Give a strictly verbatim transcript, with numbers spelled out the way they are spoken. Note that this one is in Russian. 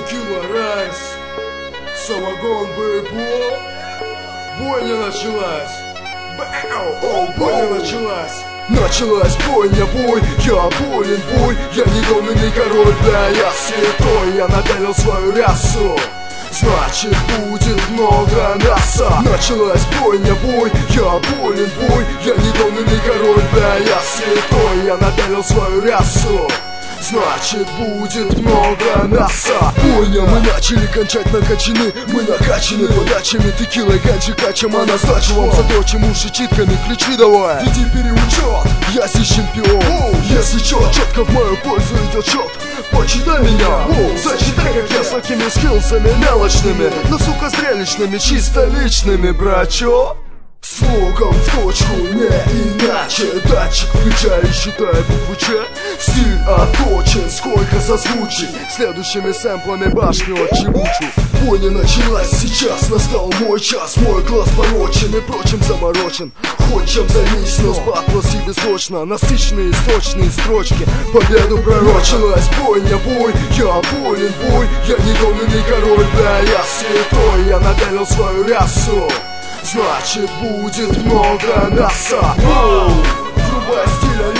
текила, райс, самогон, бэйбо. Бойня началась. Бэу, о, бойня началась. Началась бойня, бой, я болен, бой. Я не гонный король, да я святой. Я напялил свою рясу, значит будет много мяса. Началась бойня, бой, я болен, бой. Я не гонный король, да я святой. Я напялил свою рясу, значит будет много мяса. Бойня, мы начали кончать накачаны. Мы накачаны подачами, текилой, ганчи, качем. А на сдачу вам заточим уши читками. Ключи давай, иди переучет, я здесь чемпион. Если чё, четко в мою пользу идет счет. Почитай меня, зачитай, как я с такими скиллсами мелочными, но сука зрелищными, чисто личными, брачо. Слогом в точку, не иначе. Датчик включай и считай букву Ч. Стиль отточен, сколько созвучий. Следующими сэмплами башню отчебучу. Бойня началась, сейчас настал мой час. Мой глаз порочен и прочим заморочен. Хоть чем займись, но спад плоси бессрочно. Насыщенные сочные строчки победу пророчилась. Бойня, бой, я болен, бой. Я не гонный король, да я святой. Я напялил свою рясу, значит будет много мяса. Врубай стиль